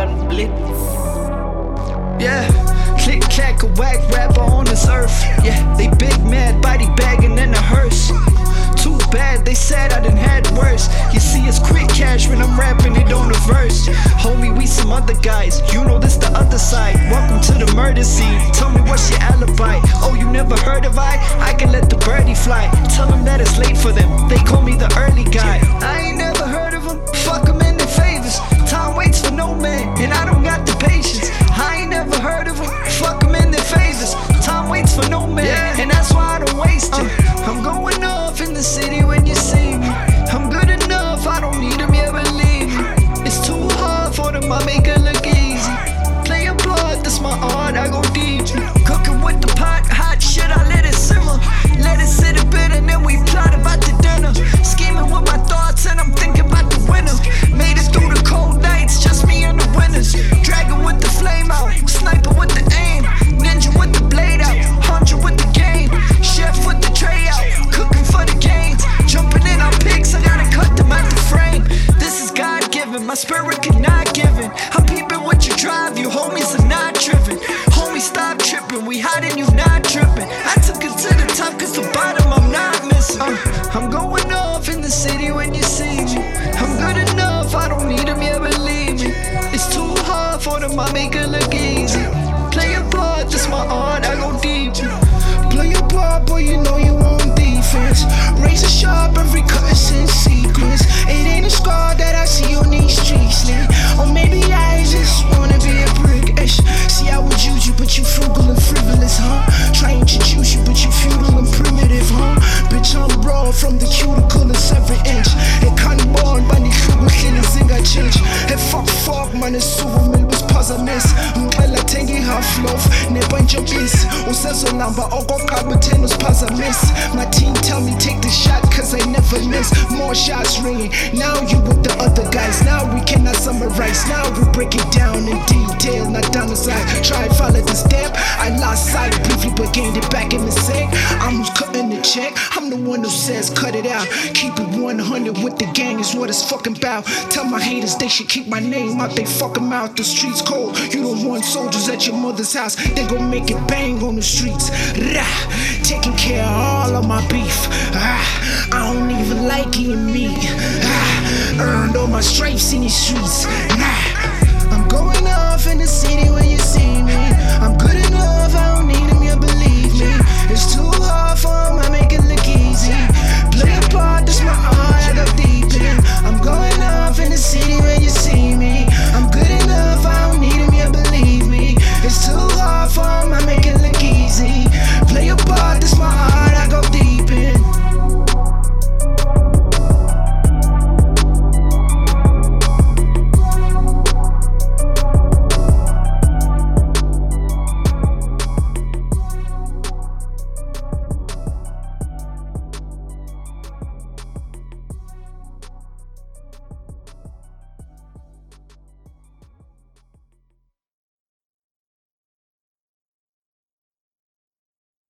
Gun Blitz. Yeah, click clack, a whack rapper on this earth. Yeah, they big mad, body bagging in a hearse. Too bad, they said I done had worse. You see, it's quick cash when I'm rapping it on the verse. Homie, we some other guys, you know this the other side. Welcome to the murder scene, tell me what's your alibi. Oh, you never heard of I can let the birdie fly. Tell them that it's late for them, they call me the early guy. I ain't never heard of them, fuck them in their favors. Time waits for no man, and I don't got the patience. I ain't never heard of them, fuck them in their favors. Time waits for no man, and that's why I don't waste it. I'm going off in the city when you see me. I'm good enough, I don't need them, yeah, believe me. It's too hard for them, I make it look easy. Play a part, that's my art, I go deep. Cooking with the pot, hot shit, I let it simmer. Let it sit a bit and then we plot about the dinner. Scheming with my thoughts and I'm thinking about the winner. Made it through the cold nights, just me and the winners. Dragon with the flame out, sniper with the aim. Ninja with the blade out, 100 with the game. Chef with the tray out, cooking for the gains. Jumping in on pigs, I gotta cut them out the frame. This is God-given, my spirit cannot give it. I'm peeping what you drive, you homies are not driven. Homie, stop tripping, we hiding, you not tripping. I took it to the top, cause the bottom I'm not missing. I'm going off in the city when you see me. I'm good enough, I don't need them, yeah, believe me. It's too hard for them, I make it look easy. Play a part, this my art, I go deep. Play a part, boy, you know you on defense. Razor sharp, every cut is in sequence. It ain't a scar that I see on these streets, man. Or maybe I just wanna be a prick. See, I would use you, but you frugal and frivolous, huh? Try and introduce you, but you feudal and primitive, huh? Bitch, I'm raw from the cuticle and 7-inch. Jag kan barn, man, ni sjunger singa change. Fuck, man, it's so men was puzzleness. Ngela tengi half love, ne bunch of biz. Usezo number, oko kabutenos puzzleness. My team tell me take the shot, cause I never miss. More shots ringing, now you with the other guys. Now we cannot summarize, now we break it down in detail, not down the side. Try and follow the step, I lost sight briefly but gained it back in the sec. I'm who's cutting the check, I'm the one who says cut it out. Keep it 100 with the gang is what it's fucking about. Tell my haters they should keep my name out they fucking mouth. The streets cold, you don't want soldiers at your mother's house. They gon' make it bang on the streets. Rah, taking care of all of my beef. I don't even like eating meat. Earned all my stripes in these streets. I'm going off in the city when you see me. I'm good enough, I don't need them, you believe me. It's too hard for them, I make it look